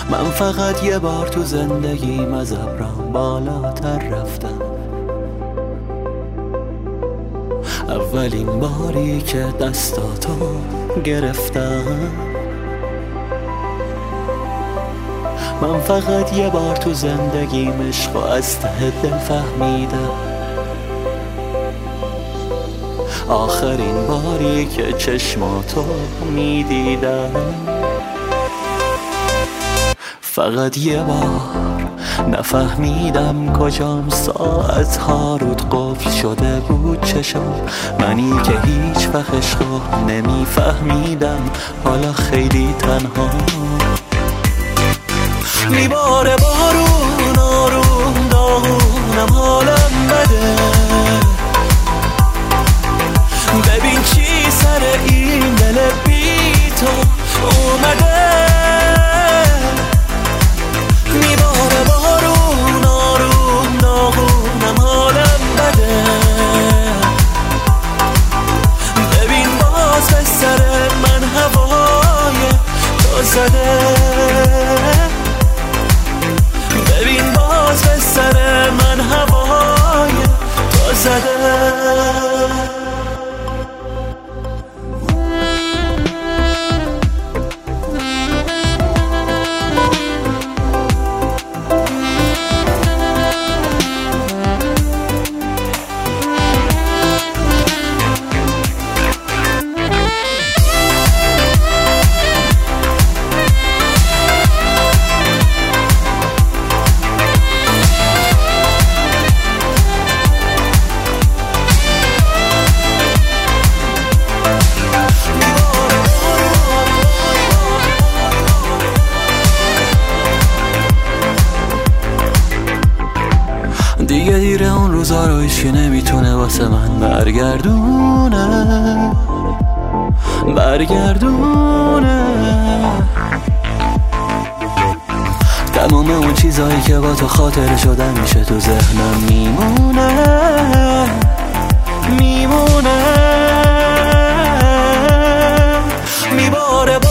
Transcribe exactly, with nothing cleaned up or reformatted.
من فقط یه بار تو زندگیم از ابرام بالاتر رفتم، اولین باری که دستاتو گرفتم. من فقط یه بار تو زندگیم عشقو از ته دل فهمیدم، آخرین باری که چشماتو میدیدم. فقط یه بار نفهمیدم کجام، ساعتها رود قفل شده بود چشم منی که هیچ وقت عشقو نمیفهمیدم، حالا خیلی تنها. میباره بارون آروم داغونم، حالم بده، ببین چی سر این دل بی تو اومده. میباره بارون آروم داغونم، حالم بده، ببین باز به سر من هوای تو زده، ببین باز به سر من هوای تو زده. دیگه دیره اون روزا رو هیچی نمیتونه واسه من برگردونه برگردونه تمام اون چیزایی که با تو خاطره شدن میشه تو ذهنم میمونه میمونه. میباره